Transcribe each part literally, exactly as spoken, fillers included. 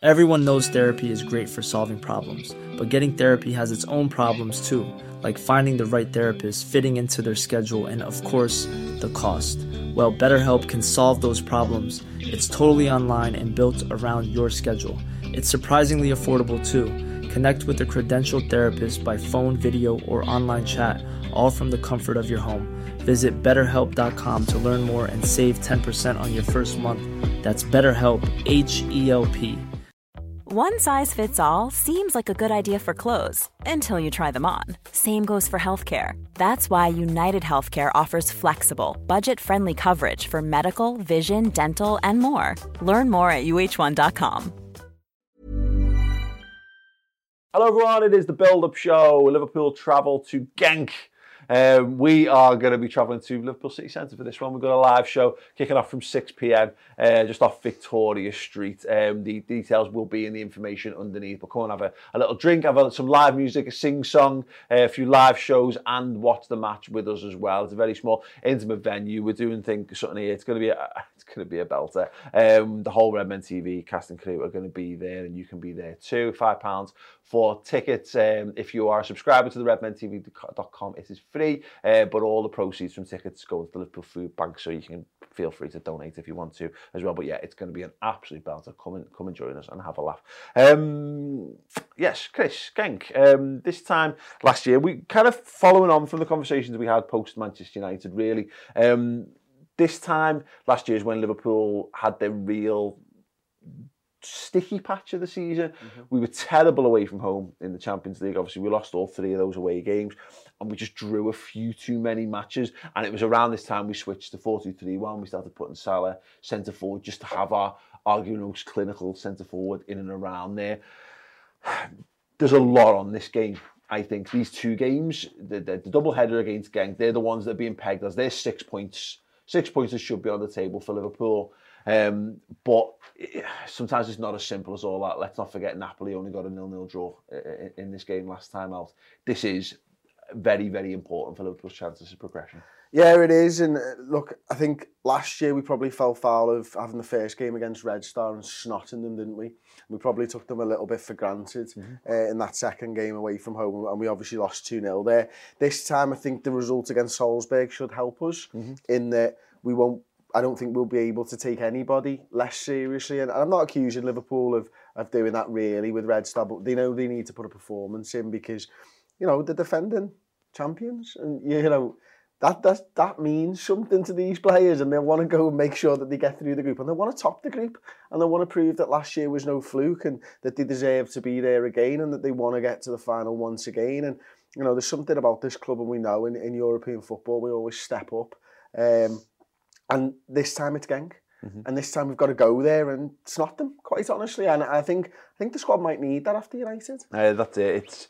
Everyone knows therapy is great for solving problems, but getting therapy has its own problems too, like finding the right therapist, fitting into their schedule, and of course, the cost. Well, BetterHelp can solve those problems. It's totally online and built around your schedule. It's surprisingly affordable too. Connect with a credentialed therapist by phone, video, or online chat, all from the comfort of your home. Visit better help dot com to learn more and save ten percent on your first month. That's BetterHelp, H E L P. One size fits all seems like a good idea for clothes until you try them on. Same goes for healthcare. That's why United Healthcare offers flexible, budget-friendly coverage for medical, vision, dental, and more. Learn more at U H one dot com. Hello everyone, it is the Build-Up Show. Liverpool travel to Genk. Um, we are going to be travelling to Liverpool City Centre for this one. We've got a live show kicking off from six p m uh, just off Victoria Street. Um, the details will be in the information underneath. But come and have a, a little drink, have a, some live music, a sing-song, uh, a few live shows, and watch the match with us as well. It's a very small, intimate venue. We're doing things something here. It's going to be a, it's going to be a belter. Um, the whole Redmen T V cast and crew are going to be there, and you can be there too. Five pounds for tickets. Um, if you are a subscriber to the redmen t v dot com, it is free, uh, but all the proceeds from tickets go to the Liverpool Food Bank, so you can feel free to donate if you want to as well. But yeah, it's going to be an absolute belter. Come and come and join us and have a laugh. Um, yes, Chris, Genk. Um, this time last year, we kind of following on from the conversations we had post Manchester United. Really, um, this time last year is when Liverpool had their real sticky patch of the season. Mm-hmm. We were terrible away from home in the Champions League. Obviously, we lost all three of those away games, and we just drew a few too many matches. And it was around this time we switched to four two three one. We started putting Salah centre forward just to have our arguably most clinical centre forward in and around there. There's a lot on this game. I think these two games, the, the, the double header against Genk, they're the ones that are being pegged as their six points. Six points that should be on the table for Liverpool. Um, but it, sometimes it's not as simple as all that. Let's not forget Napoli only got a nil nil draw in, in this game last time out. This is very, very important for Liverpool's chances of progression. Yeah, it is. And look, I think last year we probably fell foul of having the first game against Red Star and snotting them, didn't we? We probably took them a little bit for granted mm-hmm. uh, in that second game away from home, and we obviously lost two nil there. This time, I think the result against Salzburg should help us mm-hmm. in that we won't I don't think we'll be able to take anybody less seriously. And I'm not accusing Liverpool of, of doing that really with Red Star, but they know they need to put a performance in because, you know, they're defending champions. And, you know, that, that, that means something to these players, and they'll want to go and make sure that they get through the group. And they want to top the group. And they want to prove that last year was no fluke and that they deserve to be there again and that they want to get to the final once again. And, you know, there's something about this club, and we know in, in European football, we always step up. Um, And this time it's Genk, mm-hmm. and this time we've got to go there and snot them, quite honestly. And I think I think the squad might need that after United. Uh, that's it. It's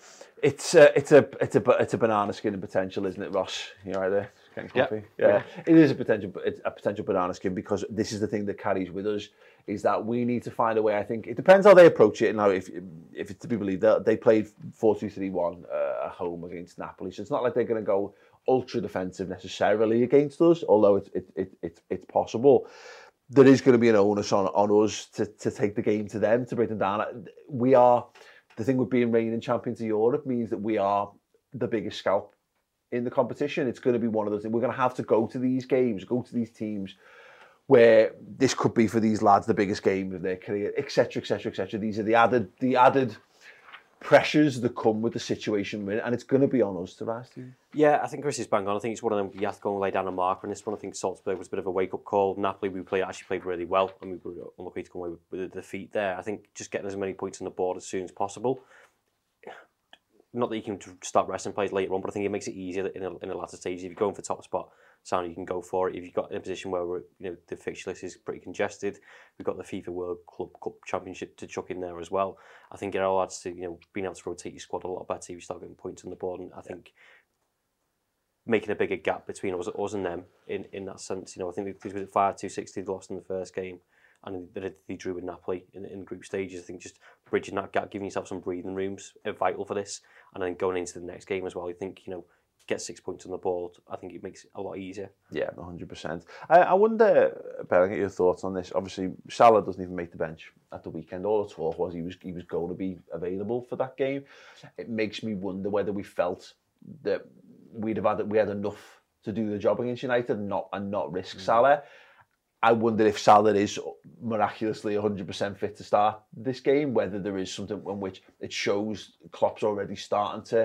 it's uh, it's a it's a it's a banana skin in potential, isn't it, Ross? You're right there. Yeah. yeah, yeah. It is a potential it's a potential banana skin because this is the thing that carries with us is that we need to find a way. I think it depends how they approach it. Now, if if it's to be believed, they played four two three one uh, at home against Napoli, so it's not like they're going to go ultra defensive necessarily against us, although it, it, it, it, it's possible. There is going to be an onus on, on us to, to take the game to them, to break them down. We are, the thing with being reigning champions of Europe means that we are the biggest scalp in the competition. It's going to be one of those things. We're going to have to go to these games, go to these teams where this could be for these lads the biggest game of their career, et cetera, et cetera, et cetera. These are the added, the added pressures that come with the situation we're in, and it's going to be on us to rise to. Yeah, I think Chris is bang on. I think it's one of them, you have to go and lay down a marker in this one. I think Salzburg was a bit of a wake-up call. Napoli, we played, actually played really well, and we were unlucky to come away with, with a defeat there. I think just getting as many points on the board as soon as possible. Not that you can start resting players later on, but I think it makes it easier in a, in a latter stage. If you're going for top spot, sound you can go for it. If you've got in a position where we're, you know, the fixture list is pretty congested, we've got the FIFA World Club Cup Championship to chuck in there as well. I think it all adds to, you know, being able to rotate your squad a lot better if you start getting points on the board. And I think making a bigger gap between us, us and them in, in that sense. You know, I think they was five two sixty, they lost in the first game, and they, they drew with Napoli in, in group stages. I think just bridging that gap, giving yourself some breathing rooms are vital for this. And then going into the next game as well, I think, you know, get six points on the board, I think it makes it a lot easier. Yeah, one hundred percent. I, I wonder, Ben, I get your thoughts on this. Obviously, Salah doesn't even make the bench at the weekend. All the talk was he was he was going to be available for that game. It makes me wonder whether we felt that we'd have had we had enough to do the job against United and not and not risk mm. Salah. I wonder if Salah is miraculously one hundred percent fit to start this game, whether there is something in which it shows Klopp's already starting to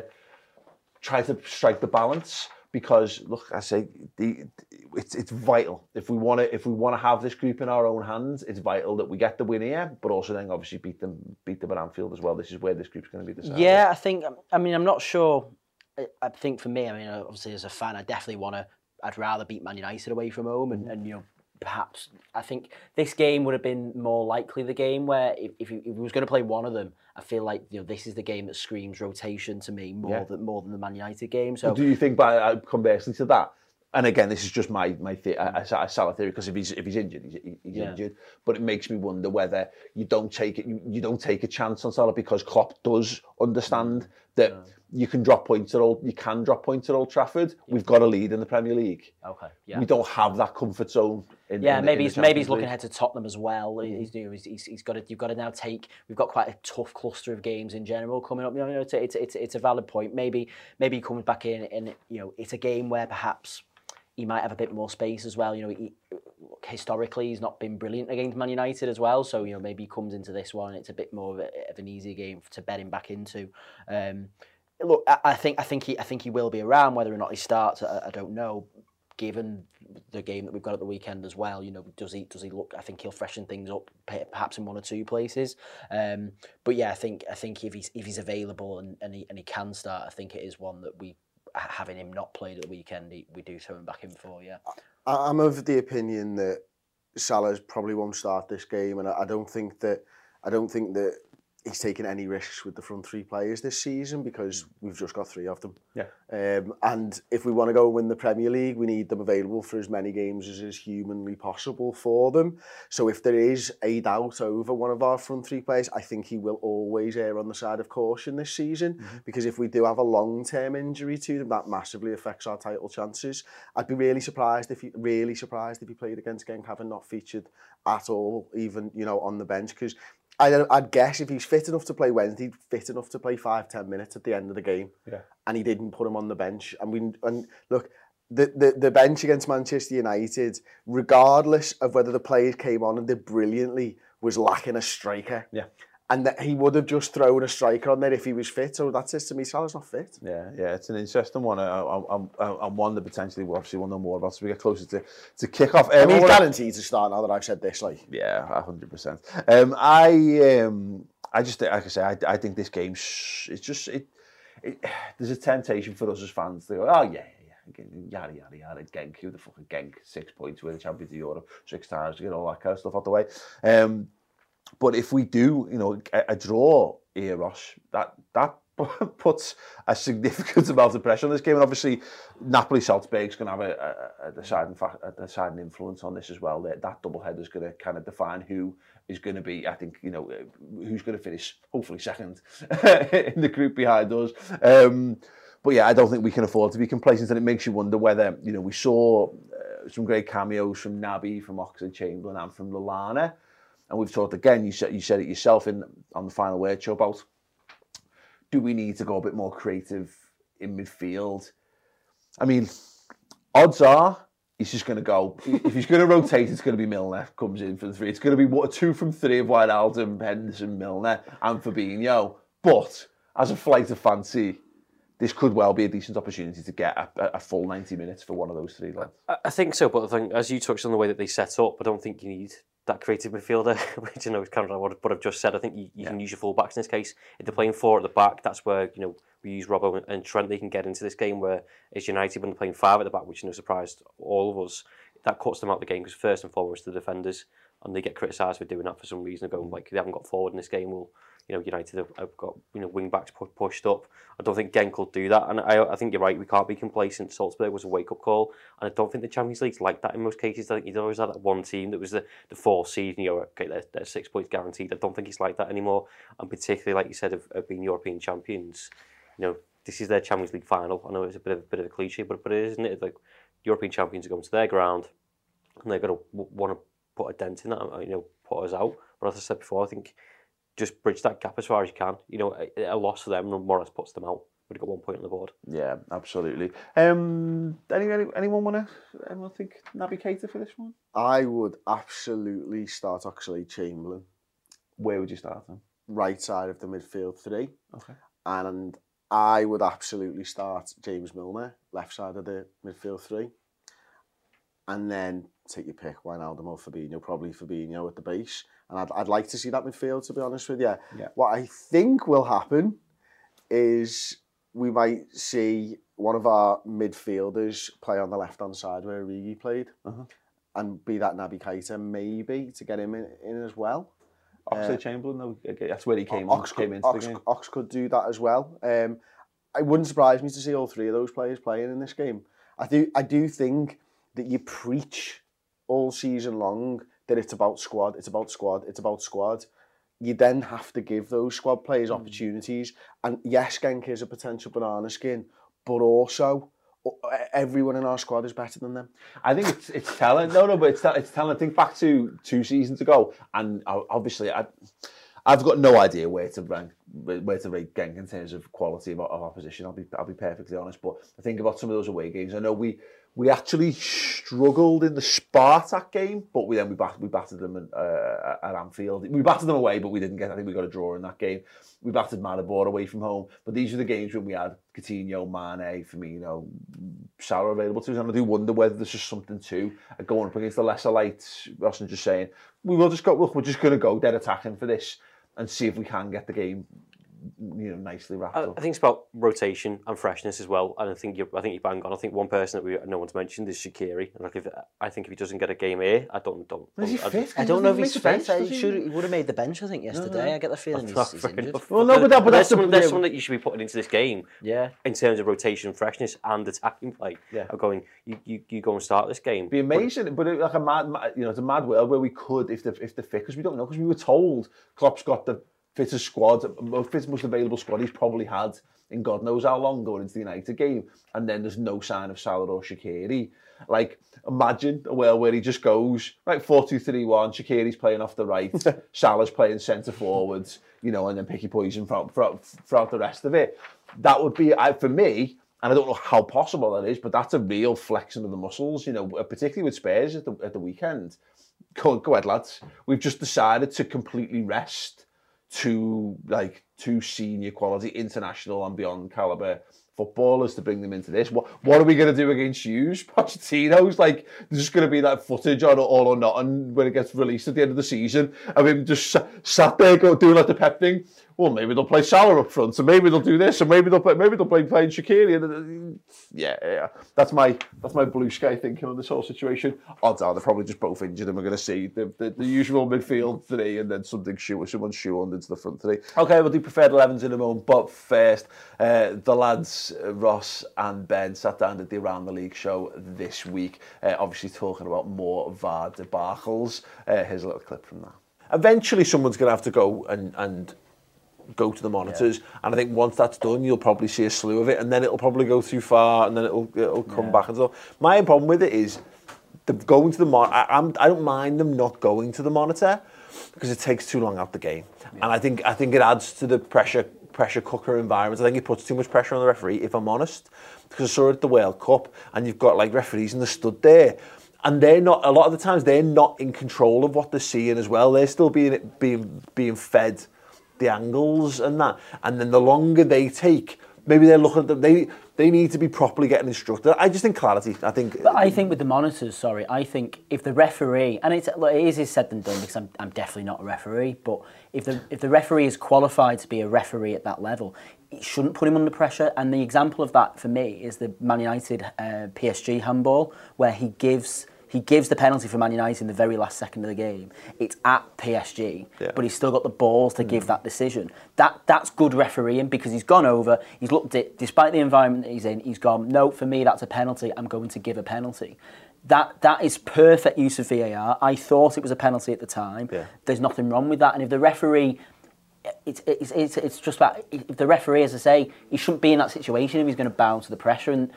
try to strike the balance. Because look, I say the, it's it's vital if we want to if we want to have this group in our own hands. It's vital that we get the win here, but also then obviously beat them beat them at Anfield as well. This is where this group's going to be decided. Yeah, I think. I mean, I'm not sure. I think for me, I mean, obviously as a fan, I definitely want to. I'd rather beat Man United away from home, and, and you know. Perhaps I think this game would have been more likely the game where if if he, if he was going to play one of them, I feel like you know this is the game that screams rotation to me more yeah. than more than the Man United game. So, but do you think, by conversely to that, and again this is just my my the- I, I Salah theory, because if he's if he's injured, he's, he's yeah. injured. But it makes me wonder whether you don't take it you, you don't take a chance on Salah because Klopp does understand that. Yeah. You can drop points at all. You can drop points at Old Trafford. Yeah. We've got a lead in the Premier League. Okay. Yeah. We don't have that comfort zone. In, yeah. in, maybe in he's maybe he's looking ahead to Tottenham as well. He's, you know, he's, he's, he's got to. You've got to now take. We've got quite a tough cluster of games in general coming up. You know, it's a, it's it's, it's a valid point. Maybe maybe he comes back in and you know it's a game where perhaps he might have a bit more space as well. You know, he, historically he's not been brilliant against Man United as well. So you know maybe he comes into this one and it's a bit more of, a, of an easier game to bet him back into. Um, Look, I think I think he I think he will be around. Whether or not he starts, I, I don't know. Given the game that we've got at the weekend as well, you know, does he does he look? I think he'll freshen things up, perhaps in one or two places. Um, but yeah, I think I think if he's if he's available and, and he and he can start, I think it is one that we having him not played at the weekend, he, we do throw him back in for. Yeah, I'm of the opinion that Salah probably won't start this game, and I, I don't think that I don't think that. He's taken any risks with the front three players this season because we've just got three of them. Yeah. Um, and if we want to go and win the Premier League, we need them available for as many games as is humanly possible for them. So if there is a doubt over one of our front three players, I think he will always err on the side of caution this season mm-hmm. because if we do have a long-term injury to them, that massively affects our title chances. I'd be really surprised if he really surprised if he played against Genk, having not featured at all, even you know on the bench, because. I'd, I'd guess if he's fit enough to play Wednesday, fit enough to play five, ten minutes at the end of the game. Yeah. And he didn't put him on the bench. And we and look, the, the, the bench against Manchester United, regardless of whether the players came on and did brilliantly, was lacking a striker. Yeah. And that he would have just thrown a striker on there if he was fit. So that says to me, Salah's not fit. Yeah, yeah, it's an interesting one. I, I, I, I'm one that potentially we'll obviously want to know more about as we get closer to, to kick off. Um, I mean, he's guaranteed to start now that I've said this. Like, yeah, one hundred percent. Um, I, um, I just, like I say, I, I think this game, it's just, it, it, there's a temptation for us as fans to go, oh yeah, yeah, yada yada yada, Genk, who the fuck is Genk? Six points, we're the champions of Europe, six times, to get all that kind of stuff out the way. Um, But if we do, you know, a, a draw here, Ross, that that puts a significant amount of pressure on this game. And obviously, Napoli-Salzburg's going to have a, a, a, deciding fa- a deciding influence on this as well. That, that doubleheader is going to kind of define who is going to be, I think, you know, who's going to finish, hopefully, second in the group behind us. Um, but yeah, I don't think we can afford to be complacent. And it makes you wonder whether, you know, we saw uh, some great cameos from Naby, from Oxlade-Chamberlain and from Lallana. And we've talked again, you said you said it yourself in on the Final Word show about, do we need to go a bit more creative in midfield? I mean, odds are he's just going to go, if he's going to rotate, it's going to be Milner, comes in for the three. It's going to be what, two from three of Wijnaldum, Henderson, Milner and Fabinho. But as a flight of fancy, this could well be a decent opportunity to get a, a full ninety minutes for one of those three lads. I, I think so, but I think, as you touched on the way that they set up, I don't think you need that creative midfielder, which you know is kind of what, what I've just said. I think you, you yeah. can use your full-backs in this case. If they're playing four at the back, that's where you know we use Robbo and Trent. They can get into this game where it's United when they're playing five at the back, which you know surprised all of us. That cuts them out of the game because first and foremost the defenders, and they get criticised for doing that for some reason. Going like they haven't got forward in this game. Well, you know United have, have got you know wing backs pu- pushed up. I don't think Genk will do that, and I, I think you're right. We can't be complacent. Salzburg was a wake up call, and I don't think the Champions League's like that in most cases. I think you'd always had that one team that was the the fourth seed. You know, okay, they're, they're six points guaranteed. I don't think it's like that anymore, and particularly like you said of, of being European champions. You know, this is their Champions League final. I know it's a bit of a bit of a cliche, but but it isn't it? Like European champions are going to their ground, and they're going to w- want to put a dent in that, you know, put us out. But as I said before, I think just bridge that gap as far as you can. You know, a, a loss for them more or less puts them out. We've got one point on the board. Yeah, absolutely. Um, any, any anyone want to? Anyone think Naby Keita for this one? I would absolutely start Oxlade-Chamberlain. Where would you start them? Right side of the midfield three. Okay. And I would absolutely start James Milner, left side of the midfield three. And then take your pick, Wijnaldum or Fabinho, probably Fabinho at the base. And I'd, I'd like to see that midfield, to be honest with you. Yeah. What I think will happen is we might see one of our midfielders play on the left-hand side where Origi played. Uh-huh. And be that Naby Keita, maybe, to get him in, in as well. Oxlade-Chamberlain, though, that's where he came, Ox, on, came into Ox, the game. Ox could do that as well. Um, it wouldn't surprise me to see all three of those players playing in this game. I do, I do think that you preach all season long that it's about squad, it's about squad, it's about squad. You then have to give those squad players mm. opportunities. And yes, Genk is a potential banana skin, but also everyone in our squad is better than them. I think it's it's telling. No, no, but it's it's telling. Think back to two seasons ago, and obviously I, I've got no idea where to rank where to rate Genk in terms of quality of, of opposition. I'll be I'll be perfectly honest. But I think about some of those away games. I know we we actually struggled in the Spartak game, but we then we bat, we battered them at, uh, at Anfield. We battered them away, but we didn't get. I think we got a draw in that game. We battered Maribor away from home. But these are the games when we had Coutinho, Mane, Firmino, Salah available to us. And I do wonder whether there's just something to uh, going up against the lesser lights. Ross and just saying, we will just go, look, we're just going to go dead attacking for this and see if we can get the game, you know, nicely wrapped I, up. I think it's about rotation and freshness as well. And I think you, I think you bang on. I think one person that we no one's mentioned is Shaqiri. And like if I think if he doesn't get a game here, I don't don't. Is he I, fit? I don't know if he's fit. He should he would have made the bench. I think yesterday. No, no. I get the feeling he's, he's injured. Enough. Well, no, but, that, but there's that's someone, the, there's someone that you should be putting into this game. Yeah. In terms of rotation, freshness, and attacking play. Yeah. Of going, you, you you go and start this game. It'd be amazing, but, but it, like a mad, mad, you know, it's a mad world where we could, if the if the fit, because we don't know, because we were told Klopp's got the fittest squad, fittest most available squad he's probably had in God knows how long going into the United game, and then there's no sign of Salah or Shaqiri. Like, imagine a world where he just goes, right, four two three one, Shaqiri's playing off the right, Salah's playing centre forwards, you know, and then picky poison throughout, throughout, throughout the rest of it. That would be, I, for me, and I don't know how possible that is, but that's a real flexing of the muscles, you know, particularly with Spurs at the, at the weekend. Go, go ahead, lads. We've just decided to completely rest two like two senior quality international and beyond caliber footballers to bring them into this. What what are we going to do against you? Pochettino's like there's just going to be that footage on All or Nothing when it gets released at the end of the season of him just sat, sat there go, doing like the Pep thing. Well, maybe they'll play Salah up front, so maybe they'll do this, and maybe they'll play, maybe they'll play playing Shaqiri. And, yeah, yeah, that's my that's my blue sky thinking on this whole situation. Odds are they're probably just both injured, and we're going to see the, the, the usual midfield three, and then something shoe, someone shoehorned into the front three. Okay, we'll do preferred elevens in a moment, but first, uh, the lads uh, Ross and Ben sat down at the Around the League show this week, uh, obviously talking about more V A R debacles. Uh, here's a little clip from that. Eventually, someone's going to have to go and and. go to the monitors, yeah. And I think once that's done, you'll probably see a slew of it, and then it'll probably go too far, and then it'll it'll come yeah. back and stuff. My problem with it is the going to the mon. I, I'm I don't mind them not going to the monitor because it takes too long out the game, yeah. And I think I think it adds to the pressure pressure cooker environment. I think it puts too much pressure on the referee, if I'm honest, because I saw it at the World Cup, and you've got like referees and they stood there. And they're not, a lot of the times, they're not in control of what they're seeing as well. They're still being being being fed the angles and that, and then the longer they take, maybe they're looking at them, they they need to be properly getting instructed. I just think clarity. I think. But I think with the monitors, sorry, I think if the referee, and it's look, it is easier said than done because I'm I'm definitely not a referee, but if the if the referee is qualified to be a referee at that level, it shouldn't put him under pressure. And the example of that for me is the Man United uh, P S G handball, where he gives. He gives the penalty for Man United in the very last second of the game. It's at P S G, yeah. But he's still got the balls to mm. give that decision. That That's good refereeing because he's gone over, he's looked at, despite the environment that he's in, he's gone, no, for me that's a penalty, I'm going to give a penalty. That That is perfect use of V A R. I thought it was a penalty at the time. Yeah. There's nothing wrong with that. And if the referee it's, it's it's it's just about if the referee, as I say, he shouldn't be in that situation if he's going to bow to the pressure. And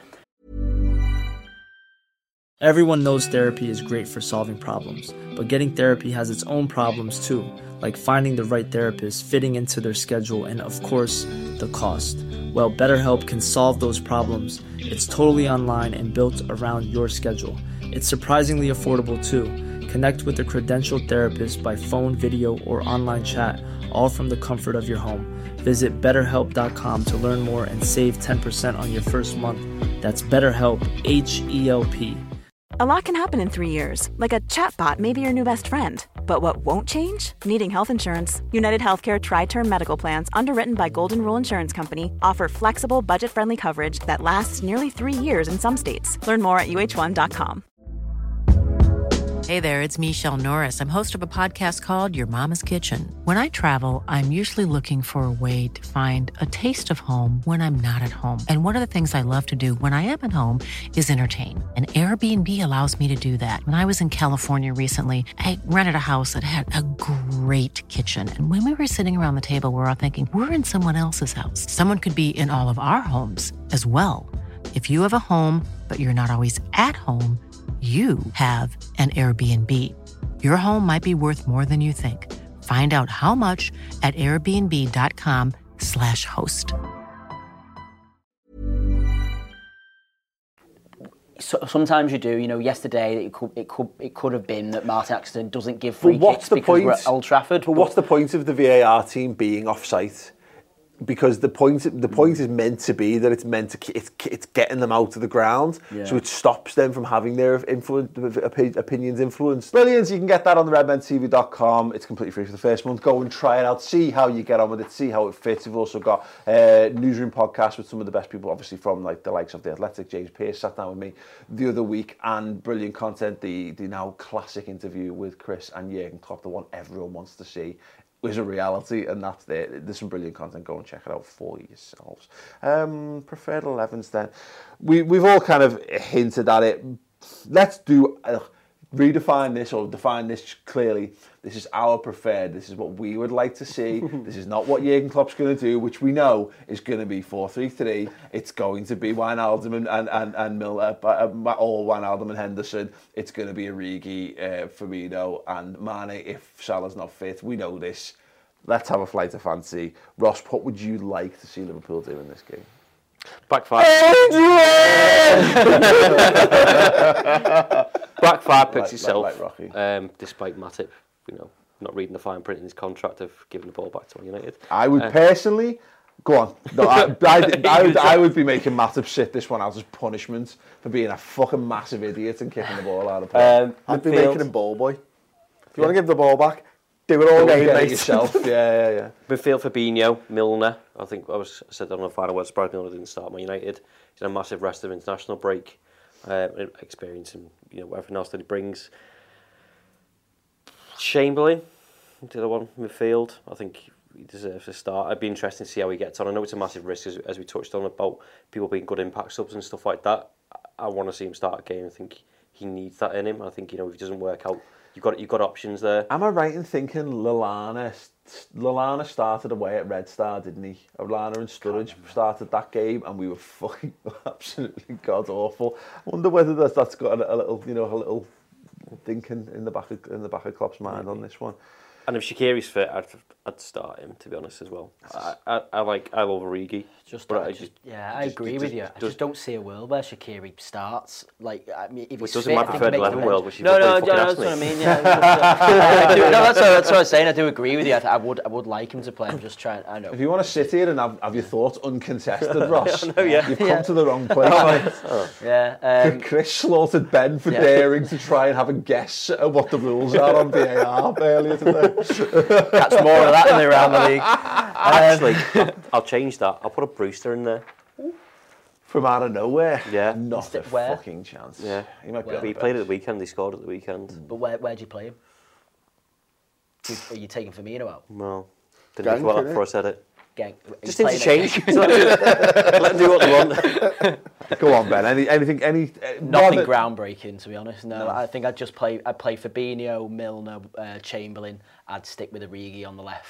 everyone knows therapy is great for solving problems, but getting therapy has its own problems too, like finding the right therapist, fitting into their schedule, and of course, the cost. Well, BetterHelp can solve those problems. It's totally online and built around your schedule. It's surprisingly affordable too. Connect with a credentialed therapist by phone, video, or online chat, all from the comfort of your home. Visit better help dot com to learn more and save ten percent on your first month. That's BetterHelp, H E L P. A lot can happen in three years, like a chatbot may be your new best friend. But what won't change? Needing health insurance. United Healthcare Tri-Term Medical Plans, underwritten by Golden Rule Insurance Company, offer flexible, budget-friendly coverage that lasts nearly three years in some states. Learn more at U H one dot com. Hey there, it's Michelle Norris. I'm host of a podcast called Your Mama's Kitchen. When I travel, I'm usually looking for a way to find a taste of home when I'm not at home. And one of the things I love to do when I am at home is entertain. And Airbnb allows me to do that. When I was in California recently, I rented a house that had a great kitchen. And when we were sitting around the table, we were all thinking, we're in someone else's house. Someone could be in all of our homes as well. If you have a home, but you're not always at home, you have an Airbnb. Your home might be worth more than you think. Find out how much at airbnb dot com slash host. So, sometimes you do, you know, yesterday it could it could it could have been that Martin Atkinson doesn't give free kicks because point, we're at Old Trafford. But, but what's the point of the V A R team being off-site? Because the point the point is meant to be that it's meant to it's it's getting them out of the ground, yeah. So it stops them from having their influence, opinions influenced. Brilliant! You can get that on the redmen t v dot com. It's completely free for the first month. Go and try it out. See how you get on with it. See how it fits. We've also got a newsroom podcast with some of the best people, obviously from like the likes of the Athletic. James Pearce sat down with me the other week, and brilliant content. The the now classic interview with Chris and Jurgen Klopp, the one everyone wants to see, is a reality, and that's there. There's some brilliant content. Go and check it out for yourselves. Um, preferred elevens then. We, we've all kind of hinted at it. Let's do, uh, redefine this or define this clearly. This is our preferred. This is what we would like to see. This is not what Jurgen Klopp's going to do, which we know is going to be four three three. It's going to be Wijnaldum and, and, and, and Milner, or Wijnaldum and Henderson. It's going to be Origi, uh, Firmino and Mane if Salah's not fit. We know this. Let's have a flight of fancy. Ross, what would you like to see Liverpool do in this game? Back five. Back five picks like, itself. Like, like Rocky. Um, despite Matip, you know, not reading the fine print in his contract of giving the ball back to Man United. I would uh, personally, go on. No, I, I, I, would, I would be making Matip sit this one out as punishment for being a fucking massive idiot and kicking the ball out of play. Um, I'd be making him ball boy. If you yeah. want to give the ball back, do it all game, mate. Yourself. yeah, yeah, yeah. Midfield for Fabinho, Milner. I think I was I said on the final word. Surprised Milner didn't start Man United. He's had a massive rest of international break, um, experience and you know everything else that he brings. Chamberlain, the other one midfield. I think he deserves a start. I'd be interested to see how he gets on. I know it's a massive risk, as, as we touched on about people being good impact subs and stuff like that. I, I want to see him start a game. I think he needs that in him. I think you know if it doesn't work out. You've got you've got options there. Am I right in thinking Lallana Lallana started away at Red Star, didn't he? Lallana and Sturridge started that game, and we were fucking absolutely god awful. I wonder whether that's, that's got a, a little, you know, a little thinking in the back of, in the back of Klopp's mind Maybe. on this one. And if Shaqiri's fit, I'd, I'd start him, to be honest, as well. I, I, I like, I love Origi. Just, but I just, yeah, I agree just, with you. Just, I just don't see a world where Shaqiri starts. Like, I mean, if he's doesn't fit, my preferred eleven world, which no, no, no, that's what I mean. Yeah, I do, no, that's what, that's what I was saying. I do agree with you. I, I would, I would like him to play. I'm just trying. I know. If you want to sit here and have, have your thoughts uncontested, Ross, know, yeah. you've come yeah. to the wrong place. oh. Yeah. Um, Chris slaughtered Ben for yeah. daring to try and have a guess at what the rules are on V A R earlier today. Catch more of that in the around the league. Actually, I'll, I'll change that. I'll put a Brewster in there. From out of nowhere? Yeah. Not a where? fucking chance. Yeah. He might be well, he played at the weekend, he scored at the weekend. But where where do you play him? Are you taking Firmino out? Well, didn't think about that before I said it. Gang. Just interchange. Let them do what they want. Go on, Ben. Any, anything, any... Uh, Nothing groundbreaking, to be honest. No, no, I think I'd just play... I'd play Fabinho, Milner, uh, Chamberlain. I'd stick with Origi on the left.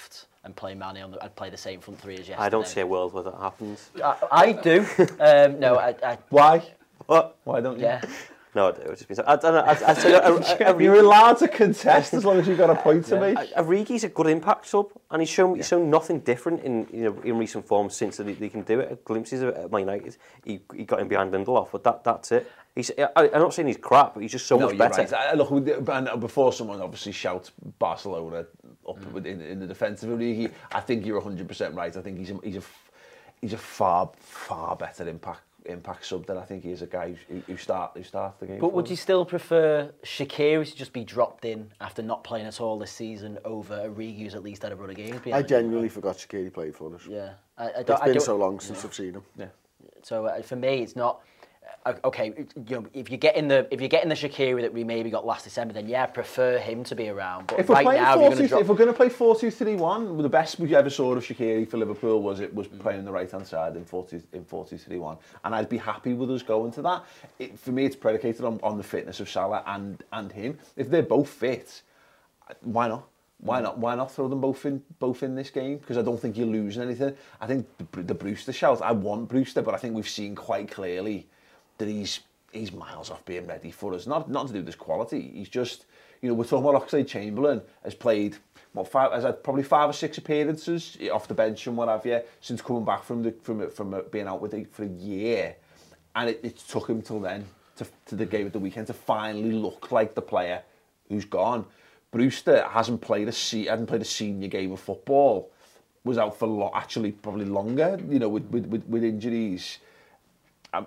and play Mane on the, I'd play the same front three as yesterday. I don't see a world where that happens. I, I do. Um, no, I, I. Why? What? Why don't you? Yeah. No, I do. It's just been, I don't know. I, I, I, I, I, You're allowed to contest as long as you've got a point to make. Origi's a good impact sub, and he's shown yeah. he's shown nothing different in you know in recent form since they, they can do it. Glimpses of it at Man United. He he got in behind Lindelof, but that that's it. He's I, I'm not saying he's crap, but he's just so no, much better. Right. I, look, and before someone obviously shouts Barcelona up mm. in, in the defence of Origi, I think you're one hundred percent right. I think he's a, he's a he's a far far better impact. impact sub than I think he is a guy who, who start who starts the game. But would you still prefer Shaqiri to just be dropped in after not playing at all this season over Origi, who's at least had a run of games? I genuinely forgot Shaqiri played for us. Yeah, I, I don't, it's I been don't, so long since yeah. I've seen him. Yeah. So uh, for me, it's not. Uh, okay, you know, if you're getting the if you're getting the Shaqiri that we maybe got last December, then yeah, I prefer him to be around. But if we're right playing now, four, you're two, drop... if we're going to play four two three one, the best we ever saw of Shaqiri for Liverpool was it was mm. playing the right hand side in four two in four two three one, and I'd be happy with us going to that. It, for me, it's predicated on, on the fitness of Salah and and him. If they're both fit, why not? Why not? Why not throw them both in both in this game? Because I don't think you're losing anything. I think the, the Brewster shout. I want Brewster, but I think we've seen quite clearly that he's he's miles off being ready for us. Not not to do with his quality. He's just, you know, we're talking about Oxlade-Chamberlain has played what five has had probably five or six appearances off the bench and what have you since coming back from the from from being out with it for a year, and it, it took him till then to to the game of the weekend to finally look like the player who's gone. Brewster hasn't played a se- hadn't played a senior game of football, was out for lo- actually probably longer, you know, with with with, with injuries. Um,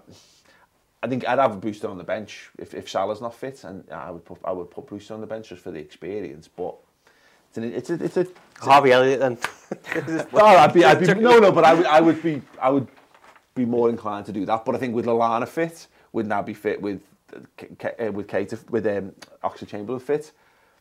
I think I'd have Brewster on the bench if, if Salah's not fit, and I would put I would put Brewster on the bench just for the experience. But it's an, it's a it's a it's Harvey Elliott then. no, I'd be I'd be no no, but I would I would be I would be more inclined to do that. But I think with Lallana fit, with Naby fit, with uh, with Keita with um, Oxlade-Chamberlain fit,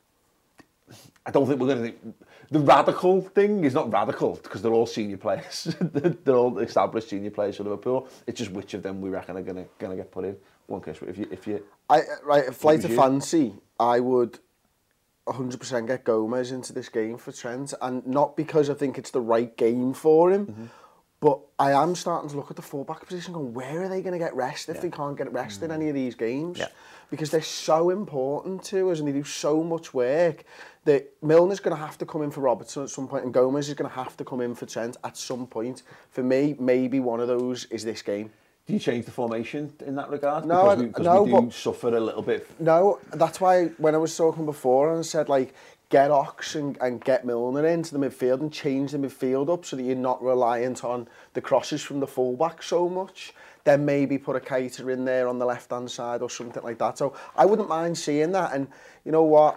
I don't think we're going to. The radical thing is not radical because they're all senior players. They're all established senior players for Liverpool. It's just which of them we reckon are going to going to get put in. One case, if you if you. I right, a flight of fancy, I would one hundred percent get Gomez into this game for Trent, and not because I think it's the right game for him. Mm-hmm. But I am starting to look at the fullback position going, where are they going to get rest if yeah. they can't get rest mm-hmm. in any of these games? Yeah. Because they're so important to us and they do so much work that Milner's going to have to come in for Robertson at some point and Gomez is going to have to come in for Trent at some point. For me, maybe one of those is this game. Do you change the formation in that regard? No, because we, because no, we do but, suffer a little bit. No, that's why when I was talking before and I said, like, get Ox and, and get Milner into the midfield and change the midfield up so that you're not reliant on the crosses from the fullback so much. Then maybe put a Keita in there on the left-hand side or something like that. So I wouldn't mind seeing that. And you know what?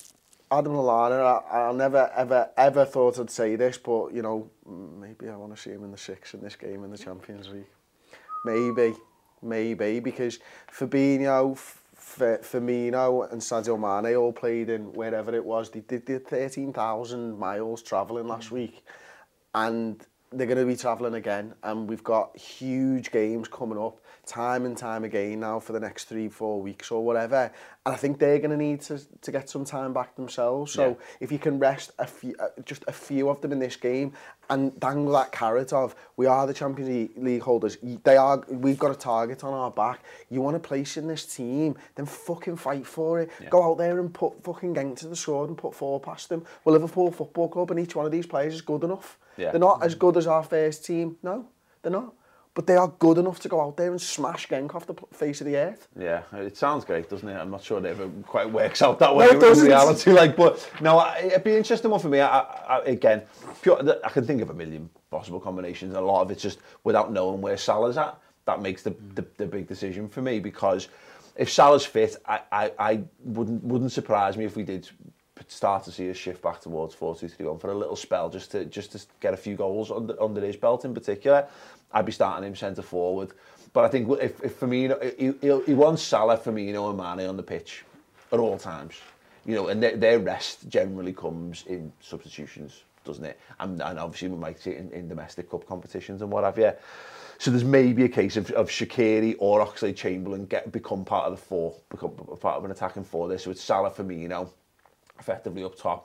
Adam Lallana, I, I never, ever, ever thought I'd say this, but, you know, maybe I want to see him in the six in this game in the Champions League. Maybe, maybe, because Fabinho, F- Firmino and Sadio Mane all played in wherever it was. They did, did thirteen thousand miles travelling last week. And they're going to be travelling again, and we've got huge games coming up time and time again now for the next three, four weeks or whatever. And I think they're going to need to to get some time back themselves. So yeah. if you can rest a few, uh, just a few of them in this game and dangle that carrot of we are the Champions League holders, they are. We've got a target on our back. You want a place in this team, then fucking fight for it. Yeah. Go out there and put fucking Genk to the sword and put four past them. Well, Liverpool Football Club and each one of these players is good enough. Yeah. They're not as good as our first team. No, they're not. But they are good enough to go out there and smash Genk off the face of the earth. Yeah, it sounds great, doesn't it? I'm not sure it ever quite works out that way no, in reality. Like, but no, it'd be an interesting one for me. I, I, again, pure, I can think of a million possible combinations. A lot of it's just without knowing where Salah's at. That makes the, the, the big decision for me, because if Salah's fit, I, I, I wouldn't wouldn't surprise me if we did start to see a shift back towards four two three one for a little spell, just to just to get a few goals under, under his belt in particular. I'd be starting him centre forward. But I think if, if Firmino, he, he, he wants Salah, Firmino and Mane on the pitch at all times. You know, and their, their rest generally comes in substitutions, doesn't it? And, and obviously we might see it in, in domestic cup competitions and what have you. So there's maybe a case of, of Shaqiri or Oxlade-Chamberlain get become part of the four, become part of an attacking four there. So it's Salah, Firmino, effectively up top.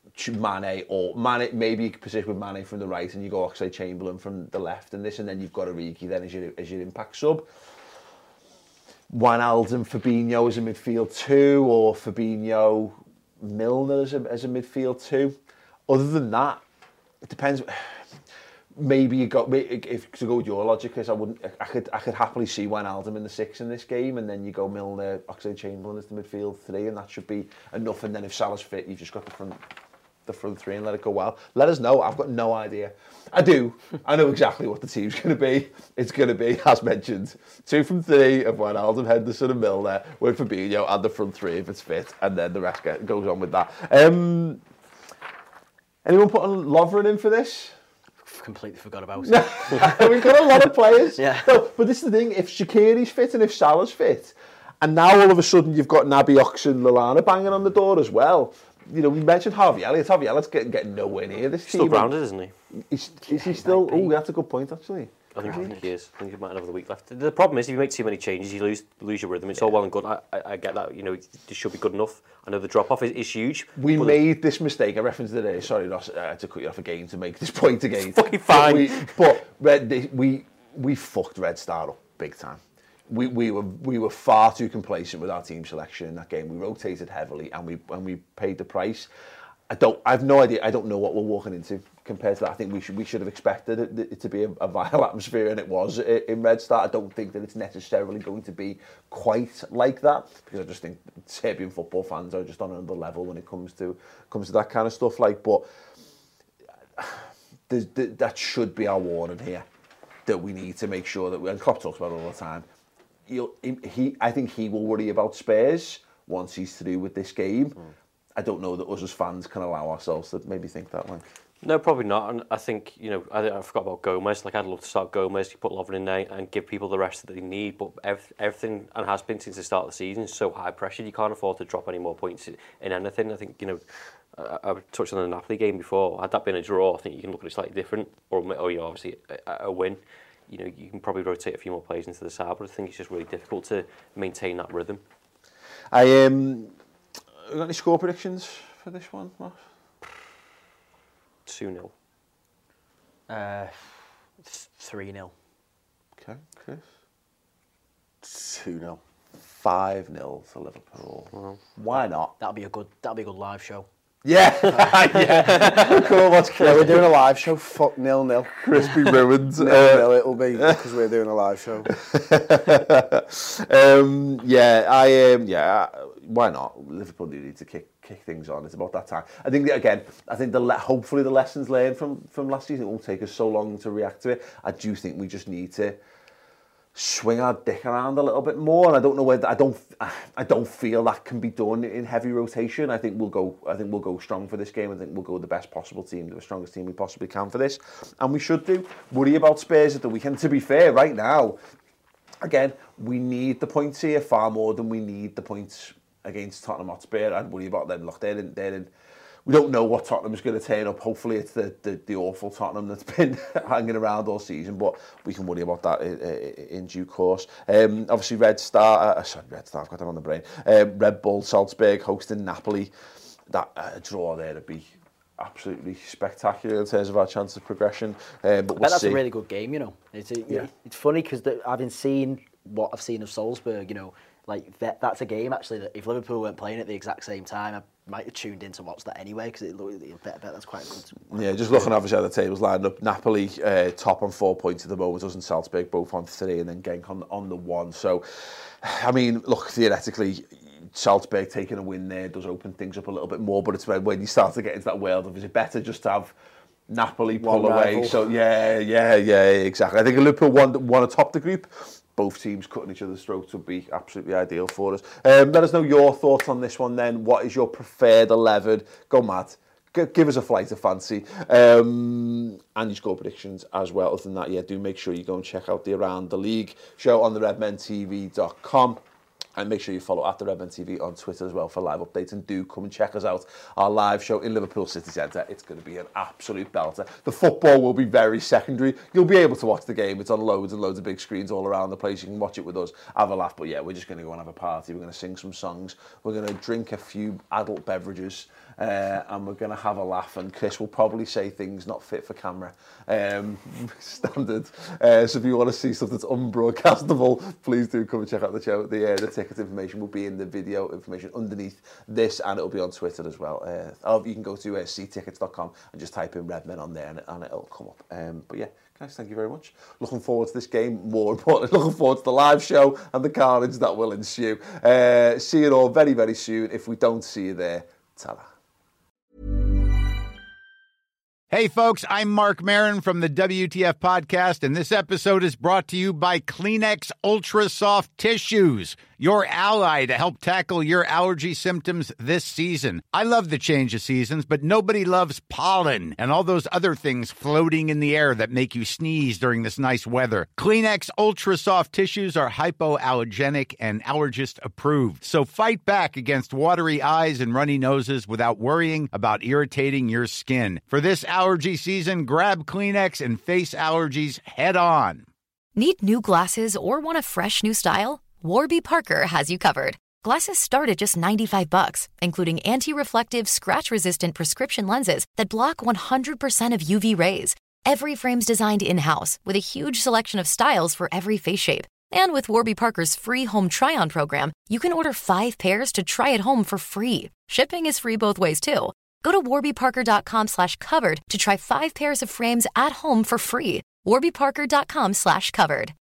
Mane or Mane, maybe you could position with Mane from the right and you go Oxlade-Chamberlain from the left and this, and then you've got Origi then as your, as your impact sub. Wijnaldum, Fabinho as a midfield two, or Fabinho, Milner as a, as a midfield two. Other than that, it depends. Maybe you got, if to go with your logic, is I wouldn't, I could, I could happily see Wijnaldum in the six in this game, and then you go Milner, Oxlade-Chamberlain as the midfield three, and that should be enough. And then if Salah's fit, you've just got the front, the front three, and let it go well. Let us know. I've got no idea. I do. I know exactly what the team's going to be. It's going to be, as mentioned, two from three of Wijnaldum, Henderson, and Milner, with Fabinho, and the front three if it's fit, and then the rest get, goes on with that. Um, anyone putting Lovren in for this? Completely forgot about it. We've got a lot of players. Yeah. No, but this is the thing, if Shaqiri's fit and if Salah's fit, and now all of a sudden you've got Naby Oxen, Lallana banging on the door as well. You know, we mentioned Harvey Elliott. Harvey Elliott's getting, getting nowhere near this He's team. still grounded, isn't he? Is, is he still... Oh, that's a good point, actually. I think, I think he is. I think he might have another week left. The problem is, if you make too many changes, you lose lose your rhythm. It's yeah. all well and good. I, I, I get that. You know, it should be good enough. I know the drop-off is, is huge. We made this mistake. I referenced it today. Sorry, Ross, uh, to cut you off again to make this point again. It's fucking fine. But, we, but Red, we, we fucked Red Star up big time. We, we were we were far too complacent with our team selection in that game. We rotated heavily and we and we paid the price. I don't. I have no idea. I don't know what we're walking into compared to that. I think we should we should have expected it, it to be a, a vile atmosphere, and it was in Red Star. I don't think that it's necessarily going to be quite like that, because I just think Serbian football fans are just on another level when it comes to comes to that kind of stuff. Like, but that should be our warning here, that we need to make sure that we. And Klopp talks about it all the time. He'll, he, I think he will worry about Spurs once he's through with this game. Mm. I don't know that us as fans can allow ourselves to maybe think that way. No, probably not. And I think, you know, I, I forgot about Gomez. Like, I'd love to start Gomez, you put Lovren in there and give people the rest that they need. But ev- everything, and has been since the start of the season, is so high pressured. You can't afford to drop any more points in, in anything. I think, you know, I, I touched on the Napoli game before. Had that been a draw, I think you can look at it slightly different. Or, or you know, obviously, a, a win. You know, you can probably rotate a few more players into the side, but I think it's just really difficult to maintain that rhythm. I um, got any score predictions for this one, Ross? two nil. Uh, three nil. Okay, Chris? two nil. five nil to Liverpool. Well, why not? That'll be a good. That'll be a good live show. Yeah, yeah. Cool. What's yeah, we're doing a live show. Fuck nil nil. Crispy ruins. nil nil. It'll be because we're doing a live show. um, yeah, I um, yeah. Why not? Liverpool do need to kick kick things on. It's about that time. I think that, again. I think the le- hopefully the lessons learned from from last season, it won't take us so long to react to it. I do think we just need to swing our dick around a little bit more, and I don't know whether I don't I don't feel that can be done in heavy rotation. I think we'll go I think we'll go strong for this game. I think we'll go with the best possible team, the strongest team we possibly can for this, and we should do. Worry about Spurs at the weekend. To be fair, right now, again, we need the points here far more than we need the points against Tottenham Hotspur. I'd worry about them. Look, they're in, they're in. We don't know what Tottenham's going to turn up. Hopefully it's the, the, the awful Tottenham that's been hanging around all season, but we can worry about that in, in due course. Um, obviously Red Star, uh, sorry, Red Star, I've got that on the brain. Um, Red Bull Salzburg hosting Napoli. That uh, draw there would be absolutely spectacular in terms of our chance of progression. Uh, but I we'll bet that's see. a really good game, you know. It's a, yeah. It's funny because having seen what I've seen of Salzburg, you know, like that, that's a game actually that if Liverpool weren't playing at the exact same time, I might have tuned in to watch that anyway because it looked. I bet, bet that's quite good. Yeah, just looking obviously at the tables lined up, Napoli uh, top on four points at the moment, us and Salzburg both on three, and then Genk on on the one. So, I mean, look, theoretically, Salzburg taking a win there does open things up a little bit more, but it's when, when you start to get into that world of is it better just to have Napoli pull one away? rival. So yeah, yeah, yeah, exactly. I think Liverpool won won atop the group. Both teams cutting each other's throats would be absolutely ideal for us. Um, let us know your thoughts on this one then. What is your preferred eleven? Go mad. G- give us a flight of fancy. Um, and your score predictions as well. Other than that, yeah, do make sure you go and check out the Around the League show on the redmen t v dot com. And make sure you follow at the Redmen T V on Twitter as well for live updates. And do come and check us out. Our live show in Liverpool City Centre. It's going to be an absolute belter. The football will be very secondary. You'll be able to watch the game. It's on loads and loads of big screens all around the place. You can watch it with us, have a laugh. But yeah, we're just going to go and have a party. We're going to sing some songs. We're going to drink a few adult beverages. uh, and we're going to have a laugh, and Chris will probably say things not fit for camera, um, standard. Uh, so if you want to see stuff that's unbroadcastable, please do come and check out the show. The, uh, the ticket information will be in the video information underneath this, and it'll be on Twitter as well. Uh, or you can go to uh, c tickets dot com and just type in Redmen on there, and, it, and it'll come up. Um, but yeah, guys, thank you very much. Looking forward to this game. More importantly, looking forward to the live show and the carnage that will ensue. Uh, see you all very, very soon. If we don't see you there, ta-ra. Hey, folks, I'm Mark Maron from the W T F Podcast, and this episode is brought to you by Kleenex Ultra Soft Tissues, your ally to help tackle your allergy symptoms this season. I love the change of seasons, but nobody loves pollen and all those other things floating in the air that make you sneeze during this nice weather. Kleenex Ultra Soft Tissues are hypoallergenic and allergist approved, so fight back against watery eyes and runny noses without worrying about irritating your skin. For this allergy season, grab Kleenex and face allergies head on. Need new glasses or want a fresh new style? Warby Parker has you covered. Glasses start at just ninety-five bucks, including anti-reflective, scratch-resistant prescription lenses that block one hundred percent of U V rays. Every frame's designed in-house with a huge selection of styles for every face shape. And with Warby Parker's free home try-on program, you can order five pairs to try at home for free. Shipping is free both ways, too. Go to warby parker dot com slash covered to try five pairs of frames at home for free. warby parker dot com slash covered.